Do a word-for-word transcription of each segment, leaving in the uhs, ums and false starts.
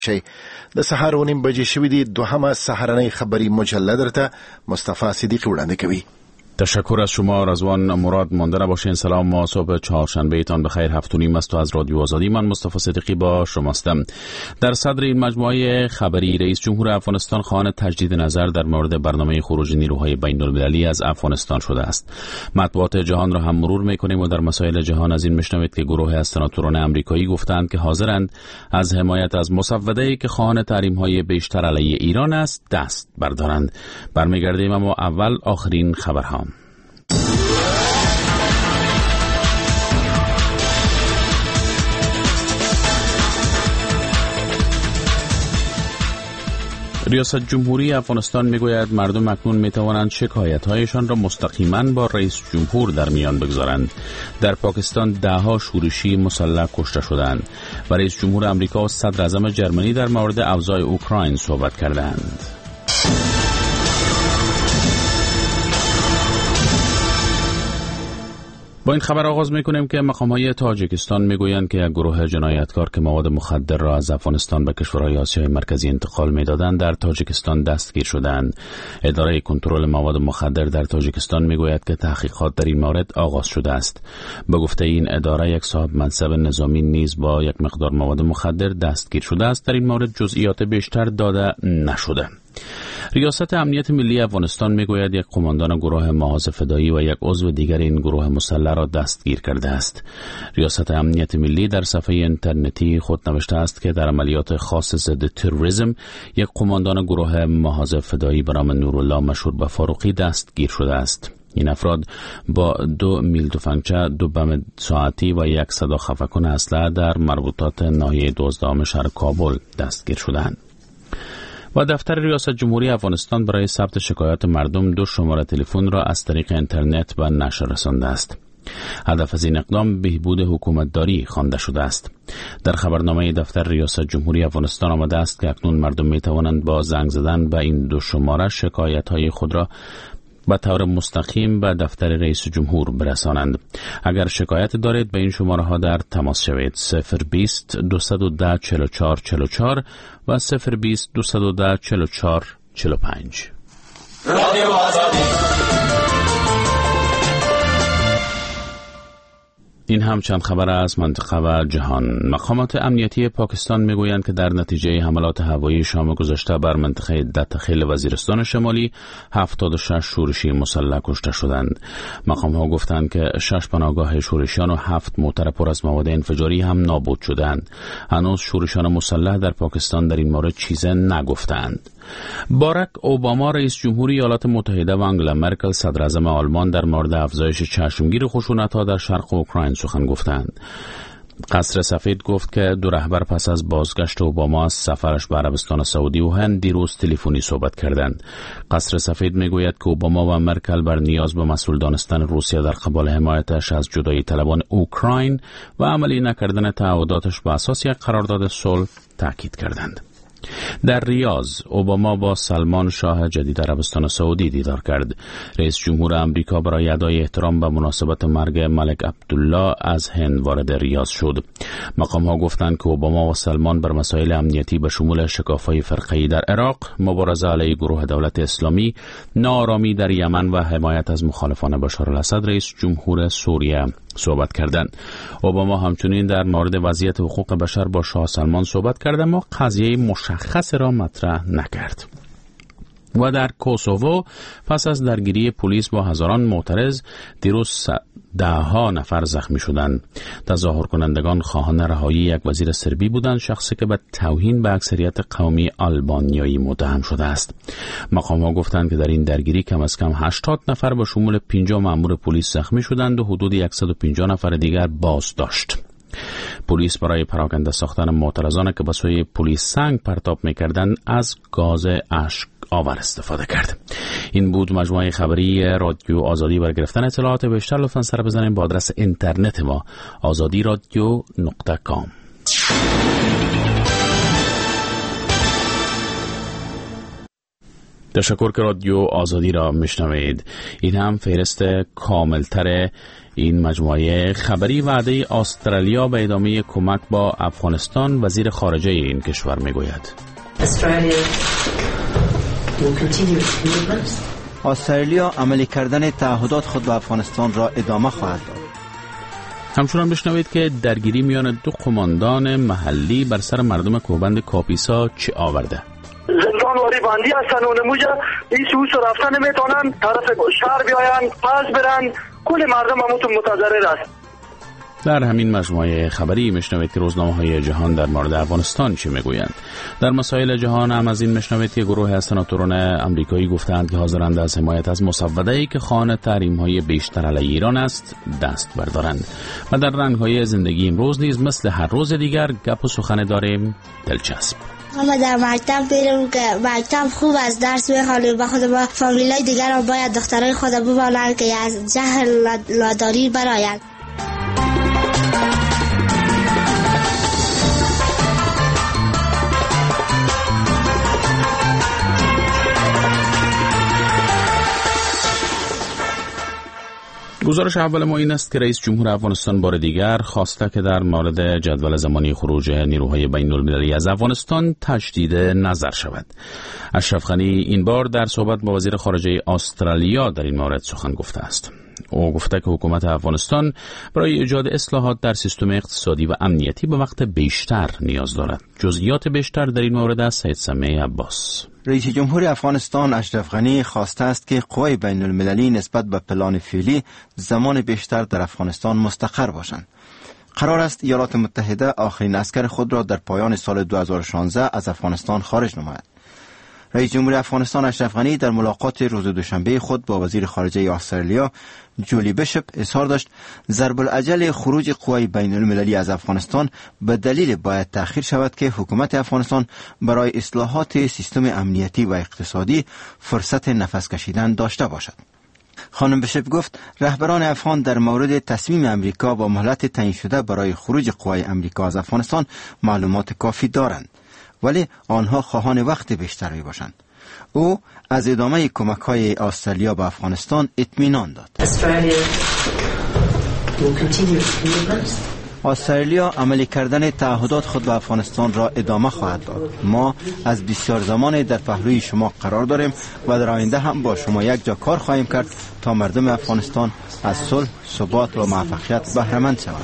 چې د سهار و نیم بجې شوې دي. دوهمه سهارنۍ خبری مجله درته مصطفی صدیقی وړاندې کوي. تشکر از شما رضوان مراد. مانده باشین. سلام، ما صبح چهارشنبه تان بخیر. هفت و نیم است و از رادیو آزادی من مصطفی صدیقی با شماستم. در صدر این مجموعه خبری رئیس جمهور افغانستان خواهان تجدید نظر در مورد برنامه خروج نیروهای بین المللی از افغانستان شده است. مطبوعات جهان را هم مرور می‌کنیم و در مسائل جهان از این میشنوید که گروه از سناتوران آمریکایی گفتند که حاضرند از حمایت از مسوده‌ای که خواهان تحریم‌های بیشتر علیه ایران است دست بردارند. برمیگردیم اما اول آخرین خبرها. ریاست جمهوری افغانستان میگوید مردم اکنون میتوانند شکایت‌هایشان را مستقیما با رئیس جمهور در میان بگذارند. در پاکستان ده‌ها شورشی مسلح کشته شدند و رئیس جمهور آمریکا و صدر اعظم جرمنی در مورد اوضاع اوکراین صحبت کردند. با این خبر آغاز میکنیم که مقام‌های تاجیکستان میگویند که یک گروه جنایتکار که مواد مخدر را از افغانستان به کشورهای آسیای مرکزی انتقال میدادند در تاجیکستان دستگیر شدند. اداره کنترل مواد مخدر در تاجیکستان میگوید که تحقیقات در این مورد آغاز شده است. به گفته این اداره یک صاحب منصب نظامی نیز با یک مقدار مواد مخدر دستگیر شده است. در این مورد جزئیات بیشتر داده نشده. ریاست امنیت ملی افغانستان میگوید یک قماندان گروه محاذ فدایی و یک عضو دیگر این گروه مسلح را دستگیر کرده است. ریاست امنیت ملی در صفحه اینترنتی خود نوشته است که در عملیات خاص ضد تروریسم یک قماندان گروه محاذ فدایی به نام نورالله مشهور به فاروقی دستگیر شده است. این افراد با دو میل تفنگچه، دو بم ساعتی و یک صدا خفه‌کن اسلحه در مربوطات ناحیه دوازدهم شهر کابل دستگیر شدند. و دفتر ریاست جمهوری افغانستان برای ثبت شکایات مردم دو شماره تلفن را از طریق اینترنت به نشر رسانده است. هدف از این اقدام بهبود حکومتداری خوانده شده است. در خبرنامه دفتر ریاست جمهوری افغانستان آمده است که اکنون مردم می توانند با زنگ زدن به این دو شماره شکایت‌های خود را به طور مستقیم به دفتر رئیس جمهور برسانند. اگر شکایت دارید به این شماره ها در تماس شوید: صفر بیست دویست و ده چهل و چهار چهل و چهار و صفر بیست دویست و ده چهل و چهار چهل و پنج. رادیو آزادی. این هم چند خبر از منطقه و جهان. مقامات امنیتی پاکستان میگویند که در نتیجه حملات هوایی شام گذشته بر منطقه دتخیل وزیرستان شمالی هفتاد و شش شورشی مسلح کشته شدند. مقام ها گفتند که شش پناهگاه شورشیان و هفت موتر پر از مواد انفجاری هم نابود شدند. هنوز شورشیان مسلح در پاکستان در این مورد چیزی نگفتند. باراک اوباما رئیس جمهوری ایالات متحده و آنگلا مرکل صدر اعظم آلمان در مورد افزایش چشمگیر خشونت‌ها در شرق اوکراین سخن گفتند. قصر سفید گفت که دو رهبر پس از بازگشت اوباما از سفرش به عربستان سعودی و هند دیروز تلفنی صحبت کردند. قصر سفید میگوید که اوباما و مرکل بر نیاز به مسئول دانستن روسیه در قبال حمایتش از جدایی طلبان اوکراین و عملی نکردن تعهداتش بر اساس یک قرارداد صلح تاکید کردند. در ریاض اوباما با سلمان شاه جدید عربستان سعودی دیدار کرد. رئیس جمهور آمریکا برای ادای احترام به مناسبت مرگ ملک عبدالله از هند وارد ریاض شد. مقام ها گفتند که اوباما و سلمان بر مسائل امنیتی به شمول شکاف‌های فرقه‌ای در عراق، مبارزه علیه گروه دولت اسلامی، ناآرامی در یمن و حمایت از مخالفان بشار الاسد رئیس جمهور سوریه صحبت کردند. اوباما همچنین در مورد وضعیت حقوق بشر با شاه سلمان صحبت کرد اما قضیه مشخص را مطرح نکرد. و در کوسوو پس از درگیری پلیس با هزاران معترض دیروز ده ها نفر زخمی شدند. تظاهر کنندگان خواهان رهایی یک وزیر سربی بودند، شخصی که به توهین به اکثریت قومی آلبانیایی متهم شده است. مقام ها گفتند که در این درگیری کم از کم هشتاد نفر به شمول پنجاه مأمور پلیس زخمی شدند و حدود صد و پنجاه نفر دیگر بازداشت. پلیس برای پراکنده ساختن معترضان که به سوی پلیس سنگ پرتاب می‌کردند از گاز اشک آور استفاده کرد. این بود مجموعه خبری رادیو آزادی. برای گرفتن اطلاعات بیشتر لطفاً سر بزنید با آدرس اینترنت ما آزادی رادیو نقطه کام. تشکر که رادیو آزادی را میشنوید. این هم فهرست کاملتر این مجموعه خبری وعده استرالیا به ادامه کمک با افغانستان وزیر خارجه این کشور میگوید. استرالیا عملی کردن تعهدات خود به افغانستان را ادامه خواهد داد. همچنان بشنوید که درگیری میان دو قماندان محلی بر سر مردم کوهبند کاپیسا چه آورده. زندانواری باندی هستن و نموجه این سوس رفتن نمیتونن، طرف شهر بیاین پس برن، کل مردم همونتون متضرر است. در همین مجموعه خبری میشنوید که روزنامه‌های جهان در مورد افغانستان چه میگویند. در مسائل جهان هم از این میشنوید که گروه از سناتوران آمریکایی گفتند که حاضرند از حمایت از مسوده‌ای که خواهان تحریم‌های بیشتر علیه ایران است دست بردارند. و در رنگ‌های زندگی امروز نیز مثل هر روز دیگر گپ و سخن داریم دلچسب. ما در مکتب بریم که مکتب خوب از درس بخوانیم، با خود با فامیلای دیگر هم باید دخترای خود بمانند که از جهل لاداری برآیند. گزارش اول ما این است که رئیس جمهور افغانستان بار دیگر خواسته که در مورد جدول زمانی خروج نیروهای بین المللی از افغانستان تجدید نظر شود. اشرف غنی این بار در صحبت با وزیر خارجه استرالیا در این مورد سخن گفته است. او گفته که حکومت افغانستان برای ایجاد اصلاحات در سیستم اقتصادی و امنیتی به وقت بیشتر نیاز دارد. جزئیات بیشتر در این مورد از سید سمیع عباس. رئیس جمهور افغانستان اشرف غنی خواسته است که قوای بین المللی نسبت به پلان فعلی زمان بیشتر در افغانستان مستقر باشند. قرار است ایالات متحده آخرین عسکر خود را در پایان سال دو هزار و شانزده از افغانستان خارج نماید. رئیس جمهور افغانستان اشرف غنی در ملاقات روز دوشنبه خود با وزیر خارجه استرالیا جولی بشپ اظهار داشت ضرب العجل خروج قوای بین المللی از افغانستان به دلیل باید تأخیر شود که حکومت افغانستان برای اصلاحات سیستم امنیتی و اقتصادی فرصت نفس کشیدن داشته باشد. خانم بشپ گفت رهبران افغان در مورد تصمیم امریکا با مهلت تعیین شده برای خروج قوای امریکا از افغانستان معلومات کافی دارند، ولی آنها خواهان وقت بیشتری باشند. او از ادامه کمک‌های استرالیا به افغانستان اطمینان داد. استرالیا عملی کردن تعهدات خود به افغانستان را ادامه خواهد داد. ما از بسیار زمان در پهلوی شما قرار داریم و در آینده هم با شما یک جا کار خواهیم کرد تا مردم افغانستان از صلح، ثبات و موفقیت بهره مند شوند.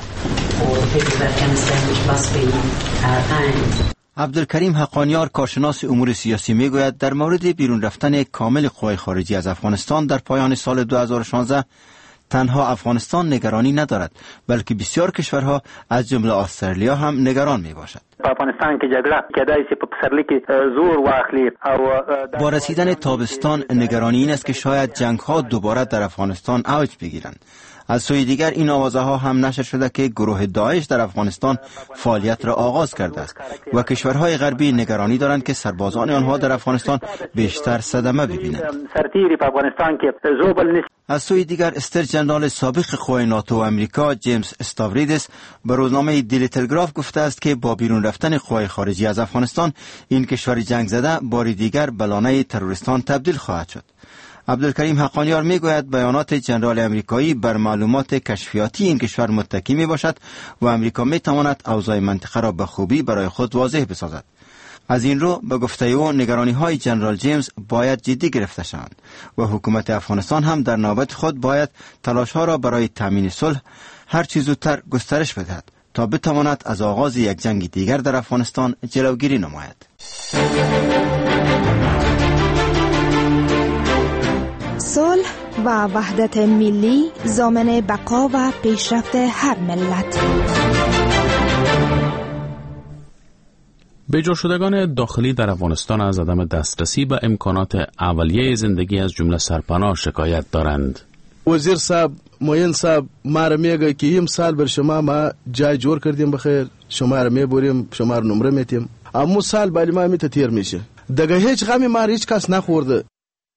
عبدالکریم حقانیار کارشناس امور سیاسی میگوید در مورد بیرون رفتن کامل قوای خارجی از افغانستان در پایان سال دو هزار و شانزده تنها افغانستان نگرانی ندارد، بلکه بسیار کشورها از جمله استرالیا هم نگران می باشد. افغانستان که جګړه کېدای شي په پسرلي کې زور واخلي او با رسیدن تابستان نگرانی این است که شاید جنگ ها دوباره در افغانستان اوج بگیرند. از سوی دیگر این آوازه ها هم نشر شده که گروه داعش در افغانستان فعالیت را آغاز کرده است و کشورهای غربی نگرانی دارند که سربازان آنها در افغانستان بیشتر صدمه ببینند. از سوی دیگر استر جنرال سابق قوای ناتو و امریکا جیمز استاوریدس به روزنامه دیلی تلگراف گفته است که با بیرون رفتن قوای خارجی از افغانستان این کشور جنگ زده بار دیگر به لانه تروریستان تبدیل خواهد شد. عبدالکریم حقانیار میگوید بیانات جنرال امریکایی بر معلومات کشفیاتی این کشور متکی می باشد و امریکا می تواند اوضاع منطقه را به خوبی برای خود واضح بسازد. از این رو به گفته او نگرانی های جنرال جیمز باید جدی گرفته شوند و حکومت افغانستان هم در نوبت خود باید تلاش ها را برای تامین صلح هر چه زودتر گسترش بدهد تا بتواند از آغاز یک جنگ دیگر در افغانستان جلوگیری نماید. صلح و وحدت ملی ضامن بقا و پیشرفت هر ملت. بیجا شدگان داخلی در افغانستان از عدم دسترسی به امکانات اولیه زندگی از جمله سرپناه شکایت دارند. وزیر صاحب، معین صاحب، ما را میگه که این سال بر شما ما جای جور کردیم بخیر، شما را میبریم، شما را نمره میتیم، اما سال بالی ما میته تیر میشه. دگه هیچ غمی ما هیچ کس نخورده.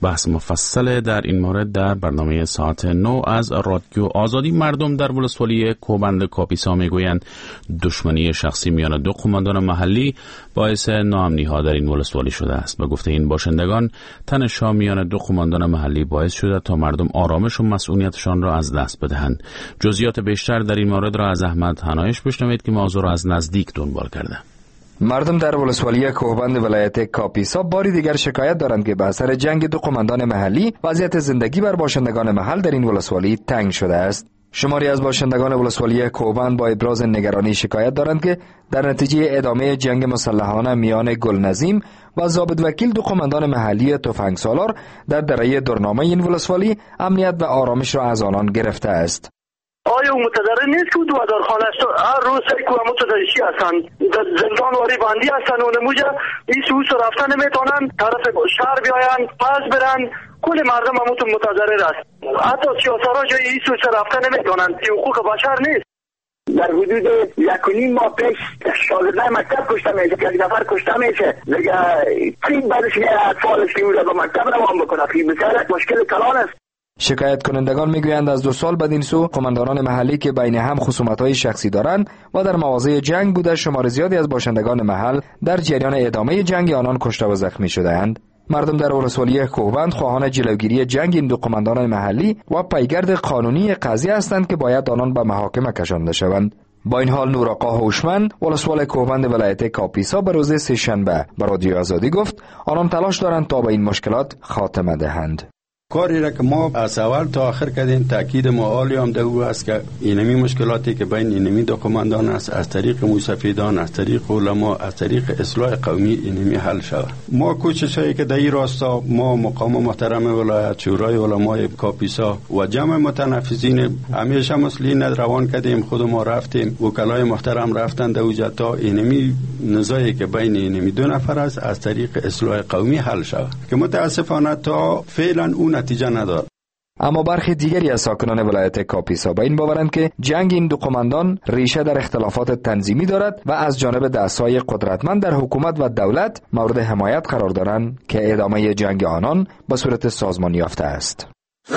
بحث مفصل در این مورد در برنامه ساعت نو از رادیو آزادی. مردم در ولسوالی کوهبند کاپیسا میگویند دشمنی شخصی میان دو قماندان محلی باعث ناامنی ها در این ولسوالی شده است. به گفته این باشندگان تنش‌ها میان دو قماندان محلی باعث شده تا مردم آرامش و مسئولیتشان را از دست بدهند. جزئیات بیشتر در این مورد را از احمد حنایش بشنوید که موضوع را از نزدیک دنبال کرده. مردم در ولسوالی کوهبند ولایت کاپیسا باری دیگر شکایت دارند که به اثر جنگ دو قماندان محلی وضعیت زندگی بر باشندگان محل در این ولسوالی تنگ شده است. شماری از باشندگان ولسوالی کوهبند با ابراز نگرانی شکایت دارند که در نتیجه ادامه جنگ مسلحانه میان گلنظیم و ضابط وکیل دو قماندان محلی تفنگ سالار در دره درنامه این ولسوالی امنیت و آرامش را از آنان گرفته است. آیا اون متضرر نیست که دو هزار خانه است هر روز سری که متضررشی هستن در زندان واری باندی هستن و نموجه این سوس رفتن نمیتونن طرف شهر بیاین پس برن کل مردم همونتون متضرر است. حتی سیاسارا جای این سوس رفتن نمیتونن. این حقوق بشر نیست. در حدود یک و نیم ماه پیش شاگردای مکتب کشته میشه که یک نفر کشته میشه دیگه کی بعدش میاد اطفالش که میره به مکتب روان بکنه که بسیار مشکل کلان است. شکایت کنندگان میگویند از دو سال بعد این سو قماندانان محلی که بین هم خصومت‌های شخصی دارند و در مواضع جنگ بوده شمار زیادی از باشندگان محل در جریان ادامه جنگ آنان کشته و زخمی شده‌اند. مردم در ولسوالی کوهبند خواهان جلوگیری جنگ این دو قماندان محلی و پیگرد قانونی قضیه هستند که باید آنان به محاکمه کشانده شوند. با این حال نورآقا هوشمند ولسوال کوهبند ولایت کاپیسا به روز سه‌شنبه به رادیو آزادی گفت آنان تلاش دارند تا به این مشکلات خاتمه دهند. کاری را که ما از اول تا آخر کردیم تاکید ما عالی هم ده است که اینمی مشکلاتی که بین اینمی دو قماندان است از طریق موسفیدان از طریق علما از طریق اصلاح قومی اینمی حل شود. ما کوشش هایی که در این راستا ما مقام محترم ولایت شورای علمای کاپیسا و جمع متنفذین همیشه مسئولین روان کردیم. خود ما رفتیم وکلای محترم رفتند اوجا تا اینمی نزاعی که بین اینمی دو نفر است از طریق اصلاح قومی حل شود که متاسفانه تا فعلا اون نتیجه ندارد. اما برخی دیگری از ساکنان ولایت کاپیسا به این باورند که جنگ این دو قماندان ریشه در اختلافات تنظیمی دارد و از جانب دستهای قدرتمند در حکومت و دولت مورد حمایت قرار دارند که ادامه جنگ آنان به صورت سازمانی یافته است.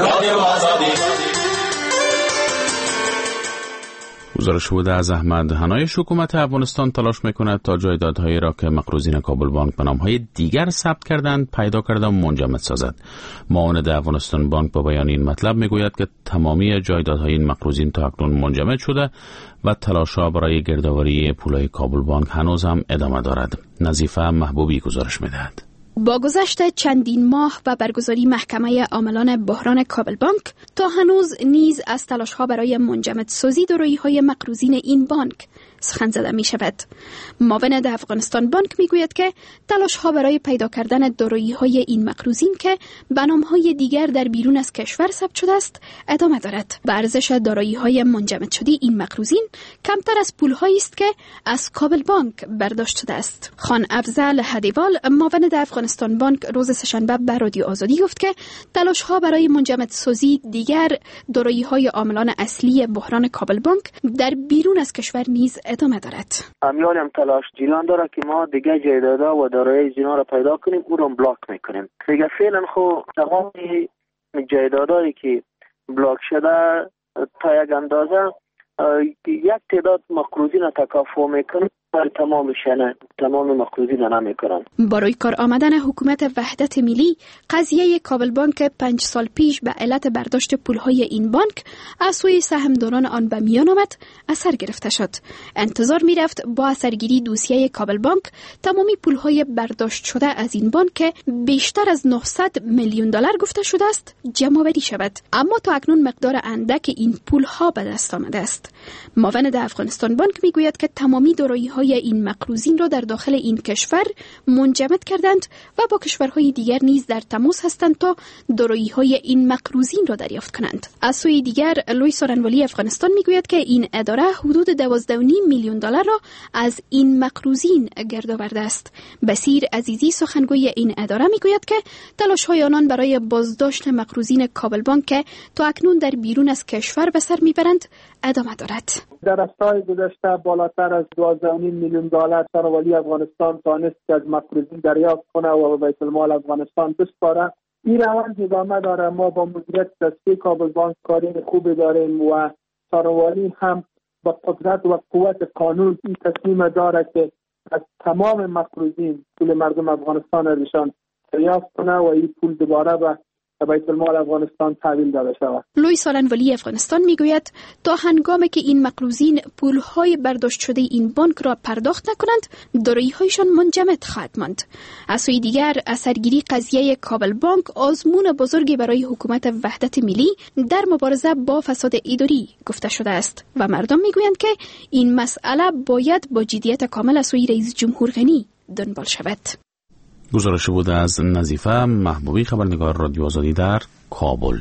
گزارش بوده از احمد حنایش. حکومت افغانستان تلاش میکند تا جایدادهایی را که مقروضین کابل بانک به نامهای دیگر ثبت کردند پیدا کرده و منجمد سازد. معاون افغانستان بانک با بیان این مطلب میگوید که تمامی جایدادهای این مقروضین تا اکنون منجمد شده و تلاش‌ها برای گردآوری پولهای کابل بانک هنوز هم ادامه دارد. نظیفه محبوبی گزارش میدهد. با گذشت چندین ماه و برگزاری محکمه عاملان بحران کابل بانک تا هنوز نیز از تلاش‌ها برای منجمد سازی دارایی‌های مقروضین این بانک سخن زده می شود. معاون افغانستان بانک می گوید که تلاش ها برای پیدا کردن دارایی های این مقروضین که به نام های دیگر در بیرون از کشور ثبت شده است ادامه دارد. به ارزش دارایی های منجمد شده این مقروضین کمتر از پول هایی است که از کابل بانک برداشت شده است. خان افضل هدیوال معاون افغانستان بانک روز سه‌شنبه به رادیو آزادی گفت که تلاش ها برای منجمد سازی دیگر دارایی های عاملان اصلی بحران کابل بانک در بیرون از کشور نیز ادامه دارد. امیال هم تلاش جیلان داره که ما دیگه جایدادا و دارایی زینا را پیدا کنیم او را بلاک میکنیم. دیگه فعلا خو تمام جایدادایی که بلاک شده تا یک اندازه یک تعداد مقروضین را تکافؤ میکنیم ولی تمامش نه تمام مقروضین را نمیکنن. برای کار آمدن حکومت وحدت ملی قضیه کابل بانک پنج سال پیش به علت برداشت پولهای این بانک از سوی سهامداران آن به میان آمد اثر گرفته شد. انتظار می رفت با اثرگیری دوسیه کابل بانک تمامی پولهای برداشت شده از این بانک که بیشتر از نهصد میلیون دلار گفته شده است جمع آوری شود، اما تا اکنون مقدار اندک این پولها به دست آمده است. معاون افغانستان بانک می گوید که تمامی دارایی های این مقروضین را در داخل این کشور منجمد کردند و با کشورهای دیگر نیز در تماس هستند تا دارایی های این مقروضین را دریافت کنند. از سوی دیگر لوی سارنوالی افغانستان میگوید که این اداره حدود دوازده و نیم میلیون دلار را از این مقروضین گرد آورده است. بصیر عزیزی سخنگوی این اداره میگوید که تلاش های آنان برای بازداشت مقروضین کابل بانک که تا اکنون در بیرون از کشور به سر میبرند ادامه دارد. در سال گذشته بالاتر از دوازده و نیم میلیون دلار سارنوالی افغانستان تانست از مقروضین دریافت کنه و به بیت المال افغانستان بسپاره این روند ادامه داره. ما با مدیریت تصفیه کابل بانک کارین خوبی داریم و ساروالی هم با قدرت و قوت قانون این تصمیم داره که از تمام مقروضین پول مردم افغانستان ریشان دریافت کنه و این پول دوباره به بیت المال افغانستان تحویل داده شود. لوی سالن ولی افغانستان میگوید تا هنگامی که این مقروضین پولهای برداشت شده این بانک را پرداخت نکنند دارایی‌هایشان منجمد خواهد ماند. از سوی دیگر اثرگیری قضیه کابل بانک آزمون بزرگی برای حکومت وحدت ملی در مبارزه با فساد اداری گفته شده است و مردم میگویند که این مسئله باید با جدیت کامل از سوی رئیس جمهور غنی دنبال شود. گزارش بود از نظیفه محبوبی، خبرنگار رادیو آزادی در کابل.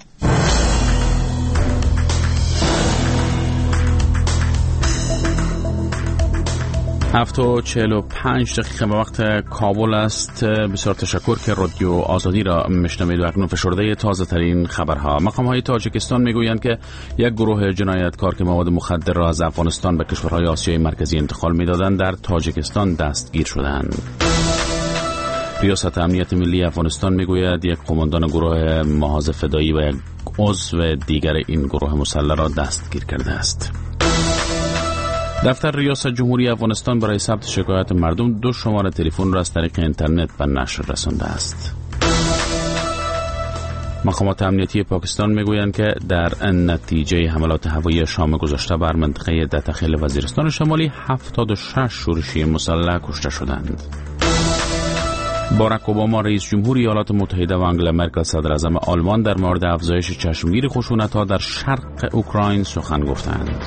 هفت و چهل و پنج دقیقه به وقت کابل است. بسیار تشکر که رادیو آزادی را میشنوید و اکنون فشرده تازه ترین خبرها. مقام های تاجیکستان میگویند که یک گروه جنایتکار که مواد مخدر را از افغانستان به کشورهای آسیای مرکزی انتقال میدادند در تاجیکستان دستگیر شدند. ریاست امنیت ملی افغانستان میگوید یک قماندان گروه محاذ فدایی و یک عضو دیگر این گروه مسلح را دستگیر کرده است. دفتر ریاست جمهوری افغانستان برای ثبت شکایت مردم دو شماره تلفن را از طریق اینترنت به نشر رسانده است. مقامات امنیتی پاکستان میگویند که در نتیجه حملات هوایی شام گذشته بر منطقه دتخیل وزیرستان شمالی هفتاد و شش شورشی مسلح کشته شدند. باراک اوباما رئیس جمهور ایالات متحده و آنگلا مرکل صدر اعظم آلمان در مورد افزایش چشمگیر خشونت‌ها در شرق اوکراین سخن گفتند.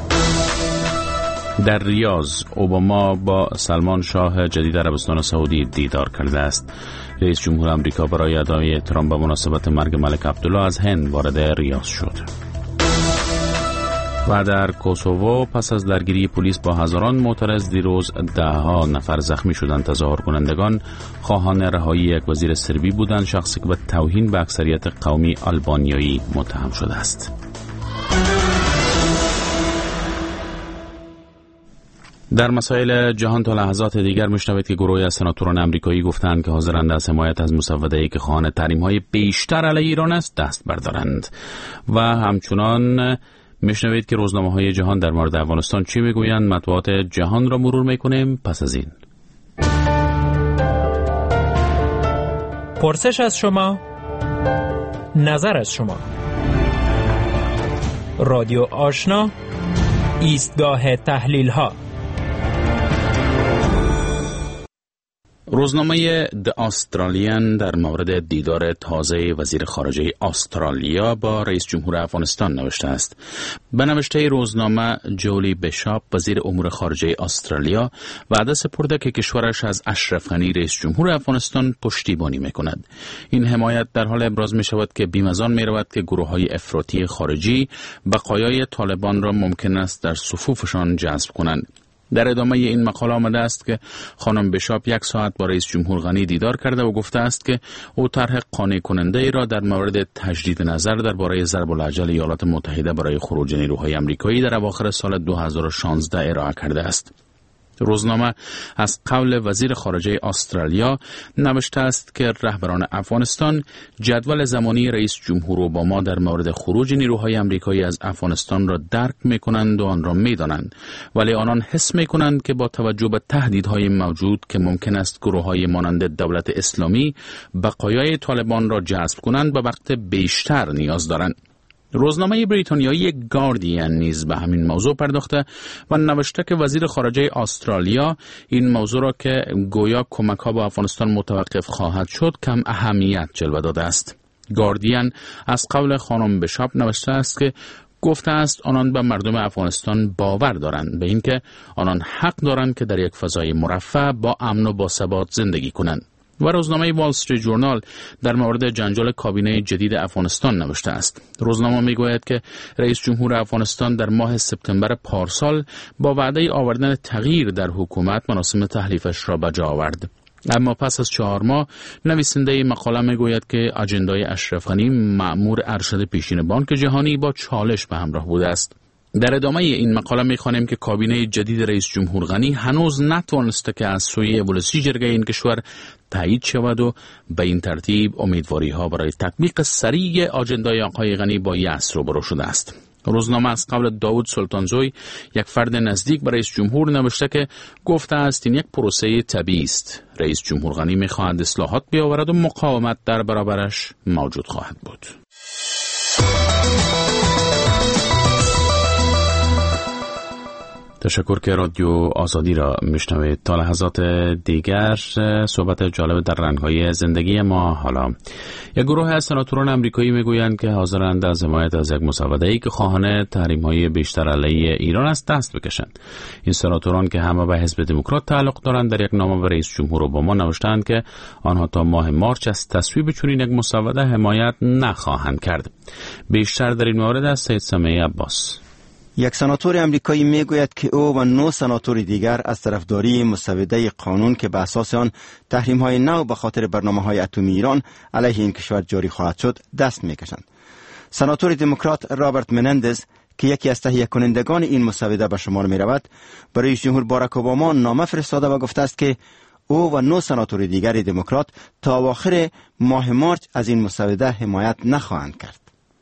در ریاض اوباما با سلمان شاه جدید عربستان سعودی دیدار کرده است. رئیس جمهور آمریکا برای ادای احترام به مناسبت مرگ ملک عبدالله از هند وارد ریاض شد. و در کوسوو پس از درگیری پلیس با هزاران معترض دیروز ده ها نفر زخمی شدند. تظاهر کنندگان خواهان رهایی یک وزیر سربی بودند، شخصی که به توهین به اکثریت قومی آلبانیایی متهم شده است. در مسائل جهان تا لحظات دیگر میشنوید که گروهی از سناتوران آمریکایی گفتند که حاضرند از حمایت از مصوبه‌ای که خواهان تحریم‌های بیشتر علیه ایران است دست بردارند. و همچنان میشنوید که روزنامه‌های جهان در مورد افغانستان چی میگویند. مطبوعات جهان را مرور میکنیم. پس از این پرسش از شما، نظر از شما. رادیو آشنا، ایستگاه تحلیل ها. روزنامه د استرالیان در مورد دیدار تازه وزیر خارجه استرالیا با رئیس جمهور افغانستان نوشته است. به نوشته روزنامه، جولی بشاپ وزیر امور خارجه استرالیا وعده سپرده که کشورش از اشرف غنی رئیس جمهور افغانستان پشتیبانی میکند. این حمایت در حال ابراز می شود که بیم از آن می رود که گروه های افراطی خارجی بقایای طالبان را ممکن است در صفوفشان جذب کنند. در ادامه این مقاله آمده است که خانم بشاپ یک ساعت با رئیس جمهور غنی دیدار کرده و گفته است که او طرح قانع کننده ای را در مورد تجدید نظر درباره ضرب الاجل ایالات متحده برای خروج نیروهای آمریکایی در اواخر سال دو هزار و شانزده ارائه کرده است. روزنامه از قول وزیر خارجه استرالیا نوشته است که رهبران افغانستان جدول زمانی رئیس جمهور اوباما در مورد خروج نیروهای آمریکایی از افغانستان را درک می‌کنند و آن را می‌دانند، ولی آنان حس می‌کنند که با توجه به تهدیدهای موجود که ممکن است گروه‌های مانند دولت اسلامی بقایای طالبان را جذب کنند به وقت بیشتر نیاز دارند. روزنامه بریتانیایی گاردین نیز به همین موضوع پرداخته و نوشته که وزیر خارجه استرالیا این موضوع را که گویا کمک‌ها به افغانستان متوقف خواهد شد کم اهمیت جلوه داده است. گاردین از قول خانم بشاپ نوشته است که گفته است آنان به مردم افغانستان باور دارند به اینکه آنان حق دارند که در یک فضای مرفه با امن و با ثبات زندگی کنند. و روزنامه وال استریت ژورنال در مورد جنجال کابینه جدید افغانستان نوشته است. روزنامه میگوید که رئیس جمهور افغانستان در ماه سپتامبر پارسال با وعده آوردن تغییر در حکومت مراسم تحلیفش را به جا آورد. اما پس از چهار ماه نویسنده مقاله میگوید که اجندای اشرف غنی مأمور ارشد پیشین بانک جهانی با چالش به همراه بوده است. در ادامه این مقاله می‌خوانیم که کابینه جدید رئیس جمهور غنی هنوز نتوانسته که از سوی اولوسی جرگه این کشور تایید شود و به این ترتیب امیدواری ها برای تطبیق سریع آجندای آقای غنی با یأس روبرو شده است. روزنامه از قبل داود سلطانزوی، یک فرد نزدیک به رئیس جمهور، نوشته که گفته است این یک پروسه طبیعی است. رئیس جمهور غنی می‌خواهد اصلاحات بیاورد و مقاومت در برابرش موجود خواهد بود. تشکر که رادیو آزادی را میشنوید. تا لحظات دیگر صحبت جالب در رنگ‌های زندگی ما. حالا یک گروه از سناتوران آمریکایی میگویند که حاضرند از حمایت از یک مسوده‌ای که خواهان تحریم‌های بیشتر علیه ایران است دست بکشند. این سناتوران که همه به حزب دموکرات تعلق دارند در یک نامه به رئیس جمهور اوباما نوشتند که آنها تا ماه مارچ از تصویب چنین یک مسوده حمایت نخواهند کرد. بیشتر در این مورد از سید سمیع عباس. یک سناتور امریکایی میگوید که او و نه سناتور دیگر از طرفداری مسوده قانون که به اساس آن تحریم‌های نو به خاطر برنامه‌های اتمی ایران علیه این کشور جاری خواهد شد دست میکشند. سناتور دموکرات رابرت منندز که یکی از تهیه کنندگان این مسوده به شمار می رود، برای رئیس جمهور باراک اوباما نامه فرستاده و گفته است که او و نه سناتور دیگر دموکرات تا آخر ماه مارچ از این مسوده حمایت نخواهند کرد.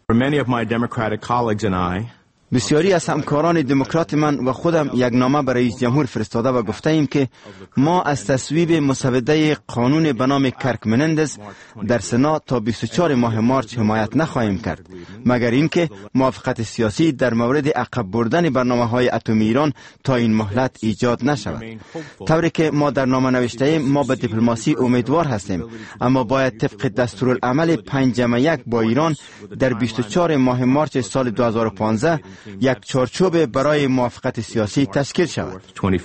بسیاری از همکاران دموکرات من و خودم یک نامه برای رئیس جمهور فرستاده و گفته ایم که ما از تصویب مسوده قانون به نام کرک منندز در سنا تا بیست و چهارم ماه مارچ حمایت نخواهیم کرد، مگر اینکه موافقت سیاسی در مورد عقب بردن برنامه‌های اتمی ایران تا این مهلت ایجاد نشود. طوری که ما در نامه نوشته ایم، ما به دیپلماسی امیدوار هستیم، اما باید طبق دستورالعمل پنج جمع یک با ایران در بیست و چهارم ماه مارچ سال دو هزار و پانزده یک چارچوب برای موافقت سیاسی تشکیل شود.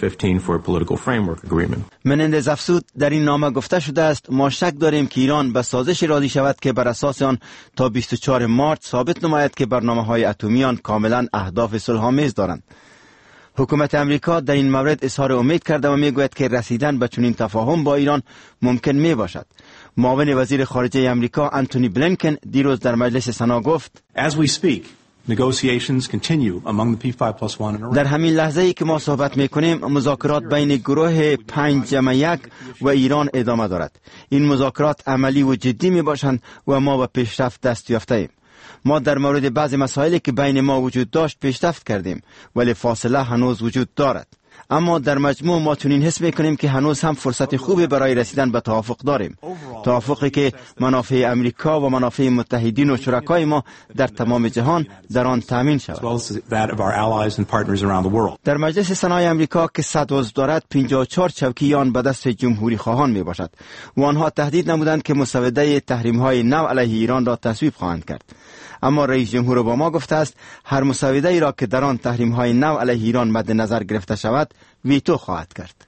منندز افزود در این نامه گفته شده است ما شک داریم که ایران به سازش راضی شود که بر اساس آن تا بیست و چهارم مارچ ثابت نماید که برنامه‌های اتمی آن کاملا اهداف صلح‌آمیز دارند. حکومت امریکا در این مورد اظهار امید کرده و میگوید که رسیدن به چنین تفاهم با ایران ممکن می باشد. معاون وزیر خارجه امریکا انتونی بلینکن دیروز در مجلس سنا گفت As we speak, negotiations continue among the پی فایو پلاس وان in Iran. در همین لحظه ای که ما صحبت میکنیم مذاکرات بین گروه پنج جمع یک و ایران ادامه دارد. این مذاکرات عملی و جدی می باشند و ما به پیشرفت دست یافته ایم. ما در مورد بعضی مسائلی که بین ما وجود داشت پیشرفت کردیم، ولی فاصله هنوز وجود دارد. اما در مجموع ما چنین حس میکنیم که هنوز هم فرصت خوبی برای رسیدن به توافق داریم، توافقی که منافع امریکا و منافع متحدین و شرکای ما در تمام جهان در آن تامین شود. در مجلس سنای امریکا که صد عضو دارد، پنجاه و چهار چوکی آن به دست جمهوری خواهان می باشد و آنها تهدید نمودند که مسوده تحریم های نو علیه ایران را تصویب خواهند کرد. اما رئیس جمهور اوباما گفته است هر مسوده ای را که در آن تحریم های نو علیه ایران مد نظر گرفته شود ویتو خواهد کرد.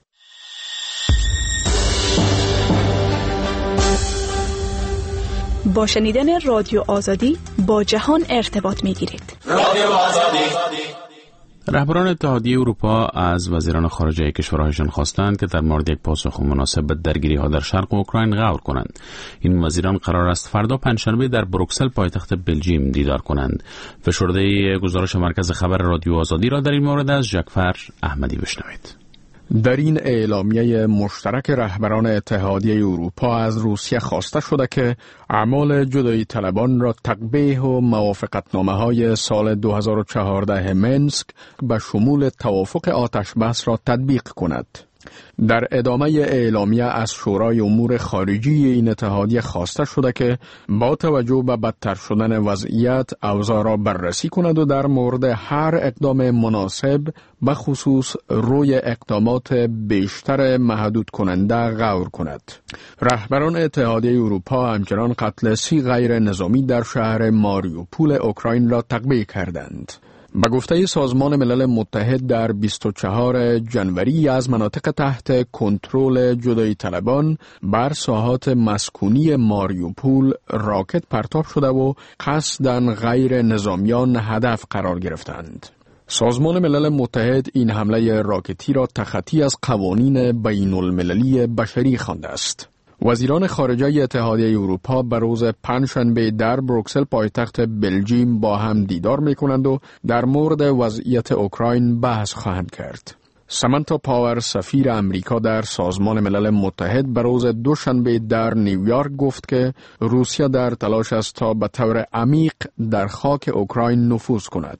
با شنیدن رادیو آزادی با جهان ارتباط می گیرید. رادیو آزادی. رهبران اتحادیه اروپا از وزیران خارجه کشورهایشان خواستند که در مورد یک پاسخ مناسب به درگیری‌ها در شرق اوکراین غور کنند. این وزیران قرار است فردا پنجشنبه در بروکسل پایتخت بلژیم دیدار کنند. فشرده گزارش مرکز خبر رادیو آزادی را در این مورد از جعفر احمدی بشنوید. در این اعلامیه مشترک رهبران اتحادیه اروپا از روسیه خواسته شده که اعمال جدایی طلبان را تقبیح و موافقتنامه‌های سال دو هزار و چهارده منسک به شمول توافق آتش بس را تطبیق کند. در ادامه اعلامیه از شورای امور خارجی این اتحادیه خواسته شده که با توجه به بدتر شدن وضعیت اوضاع را بررسی کند و در مورد هر اقدام مناسب به خصوص روی اقدامات بیشتر محدود کننده غور کند. رهبران اتحادیه اروپا همچنان قتل سی غیر نظامی در شهر ماریوپول اوکراین را تقبیح کردند. به گفته سازمان ملل متحد در بیست و چهارم ژانویه از مناطق تحت کنترل جدایی طلبان بر ساحات مسکونی ماریوپول راکت پرتاب شده و قصداً غیر نظامیان هدف قرار گرفتند. سازمان ملل متحد این حمله راکتی را تخطی از قوانین بین المللی بشری خوانده است. وزیران خارجه اتحادیه اروپا به روز پنجشنبه در بروکسل پایتخت بلژیم با هم دیدار می‌کنند و در مورد وضعیت اوکراین بحث خواهند کرد. سامانتا پاور سفیر امریکا در سازمان ملل متحد به روز دوشنبه در نیویورک گفت که روسیه در تلاش است تا به طور عمیق در خاک اوکراین نفوذ کند.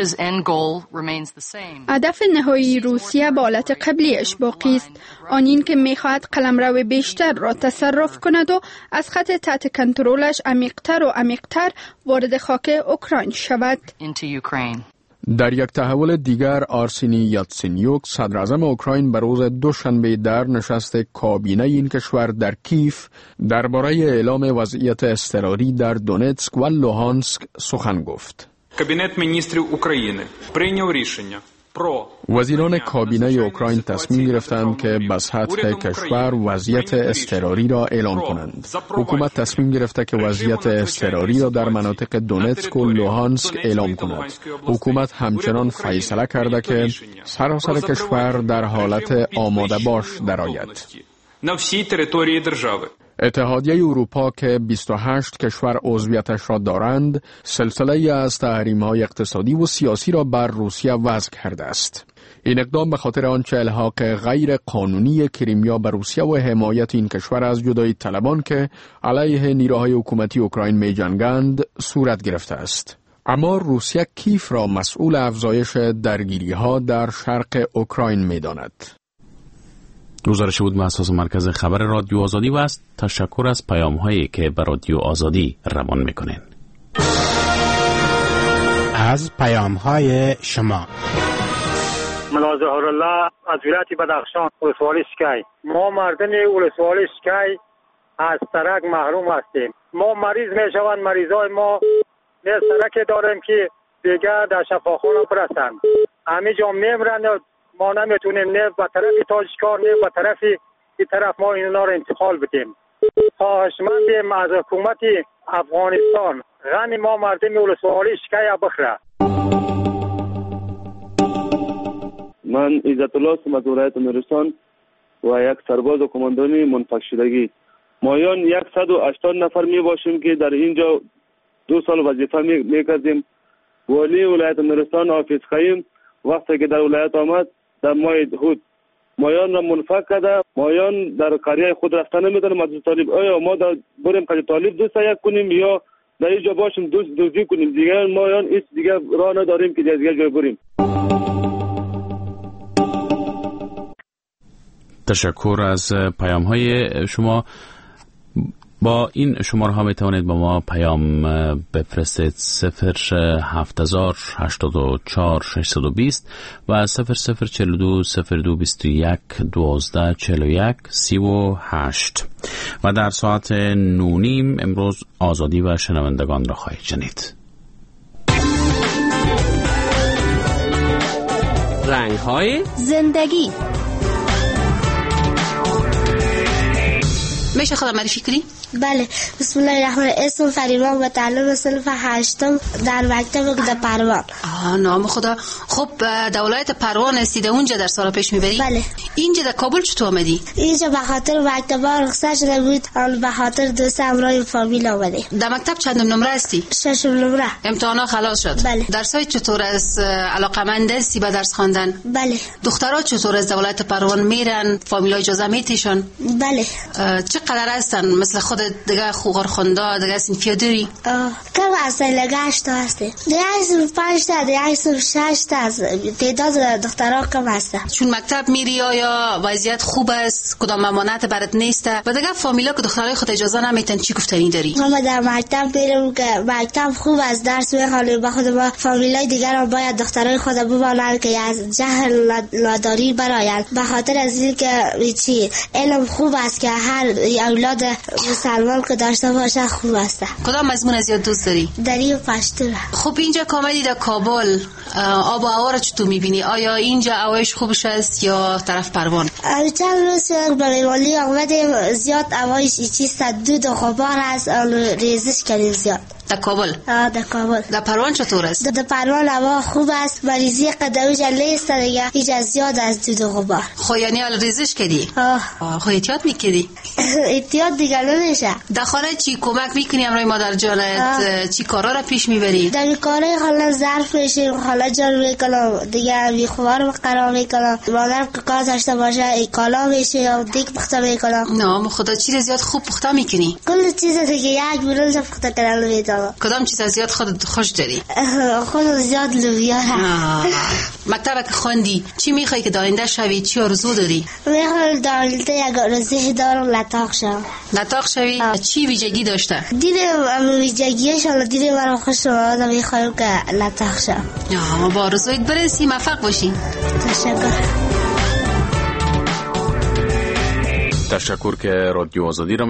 هدف نهایی روسیه به حالت قبلیش باقی است، آن این که می‌خواهد قلمرو بیشتر را تصرف کند و از خط تحت کنترلش عمیق‌تر و عمیق‌تر وارد خاک اوکراین شود. در یک تحول دیگر آرسینی یاتسینیوک صدر اعظم اوکراین به روز دوشنبه در نشست کابینه این کشور در کیف درباره اعلام وضعیت اضطراری در دونتسک و لوهانسک سخن گفت. کابینت مینیسترів України прийняв рішення. وزیران کابینه اوکراین تصمیم گرفتند که به سطح کشور وضعیت اضطراری را اعلام کنند. حکومت تصمیم گرفته که وضعیت اضطراری را در مناطق دونتسک و لوهانسک اعلام کند. حکومت همچنان فیصله کرده که سراسر کشور در حالت آماده باش درآید. اتحادیه اروپا که بیست و هشت کشور عضویتش را دارند، سلسله از تحریم‌های اقتصادی و سیاسی را بر روسیه وضع کرده است. این اقدام به خاطر آنچه الحاق غیر قانونی کریمیا به روسیه و حمایت این کشور از جدایی طلبان که علیه نیروهای حکومتی اوکراین می جنگند صورت گرفته است. اما روسیه کیف را مسئول افزایش درگیری‌ها در شرق اوکراین می داند. گزارش بود مؤسسه مرکز خبر رادیو آزادی و است. تشکر از پیام هایی که به رادیو آزادی روان میکنین. از پیام های شما. ملا ظهرالله از ولایت بدخشان، ولسوالی شکی. ما مردم ولسوالی شکی از ترک محروم هستیم. ما مریض میشوند، مریضای ما نیز ترک داریم که دیگه در شفاخانه برسند. همه جا میمرند، ما نمیتونیم نه به طرف تاجیکار نه به طرف این طرف ما اینا رو انتقال بدیم. خواهشمندیم از حکومت افغانستان غم ما مردم ولسوالی شکی بخره. من عزت الله هستم از ولایت نورستان و یک سرباز و کماندانی منفک شدگی. مایان صد و هشتاد نفر می باشیم که در اینجا دو سال وظیفه می کردیم. والی ولایت نورستان حافظ خیم وقتی که در ولایت آمد در ماه هود مایان را منفک کرده. مایان در قریه خود رفتن نمیدن. مجلس طالب آیا ما در بریم قریه طالب دوست یک کنیم یا در اینجا باشیم دوست دوزی کنیم؟ دیگه مایان هیچ دیگه راه نداریم که دیگه جای بریم. تشکر از پیام های شما. با این شماره ها می توانید با ما پیام بفرستید صفر هفت هزار هشتاد و چهار ششصد و بیست و صفر صفر چهل و دو صفر دو بیست و یک دوازده چهل و یک سی و هشت و در ساعت نونیم امروز آزادی و شنوندگان را خواهید شنید. رنگ های زندگی. میشه خودم معرفی کنی؟ بله. بسم الله الرحمن الرحیم. اسم فریبا و تعلم صنف هشتم در مکتب در پروان. آه نام خدا. خب در ولایت پروان هستی، اونجا در سال پیش میبری؟ بله. اینجا در کابل چطور آمدی؟ اینجا به خاطر مکتب ها رخصت شده بود، آن به خاطر دوست همراه فامیل آمدیم. در مکتب چندم نمره هستی؟ ششم نمره. امتحانا خلاص شد؟ بله. درسای چطور از علاقمند هستی به درس خواندن؟ بله. دخترها چطور از ولایت پروان میرن؟ فامیلا اجازه میتیشون؟ بله. چقدر هستن مثل خود دیگه خوغر خونده دیگه سنفیا داری؟ کم هستن، لگه هشتا هسته دیگه هستن، پنج تا دیگه هستن، شش تا تعداد دخترها کم هستن. چون مکتب میری آیا وضعیت خوب است؟ کدام ممانعت برات نیست؟ و دیگه فامیلا که دخترای خود اجازه نمیتن چی گفتنی داری؟ ما در مکتب میریم که مکتب خوب است، درس میخوانیم، به خود ما فامیلای دیگر هم باید دخترای خود بمانند که از جهل ناداری برآیند، به خاطر از اینکه چی علم خوب است که هر اولاد مسلمان که داشته باشه خوب است. کدام مضمون از یاد دوست داری؟ دری و پشتو. خب اینجا کاملی در کابل آب و هوا را چطور میبینی؟ آیا اینجا هوایش خوبش است یا طرف پروان؟ چند روز به میوالی آمدیم، زیاد هوایش چیست، دود و غبار است، ریزش کردیم زیاد. در کابل؟ آه در کابل. در پروان چطور است؟ در پروان هوا خوب است، مریضی قدوی جله است دیگه، هیچ از زیاد از دود و غبار. خو یعنی ال ریزش کردی؟ آه. خو احتیاط میکردی؟ احتیاط دیگه نمیشه. در خانه چی کمک میکنی امروی مادر جانت؟ چی کارا را پیش میبری؟ در کارای خاله ظرف میشیم، خاله جان میکنم دیگه، بی خوار قرار میکنم، مادرم که کار داشته باشه کالا میشه یا دیگه پخته میکنم. نه خدا چیز زیاد خوب پخته میکنی؟ کل چیز دیگه یک برنج پخته کردن میدونم. کدام چیز زیاد خودت خوش داری؟ خود زیاد لوبیا. مکتب که خوندی چی میخوای که داینده شوی؟ چی آرزو داری؟ میخوام داینده یک آرزوی دارم لطاق شوم. لطاق شوی؟ چی ویژگی داشته؟ دیدم ویژگیش حالا دیدم برام خوش اومد، میخوام که لطاق شوم. ما با آرزویت برسی، موفق باشی. تشکر. تشکر که رادیو آزادی را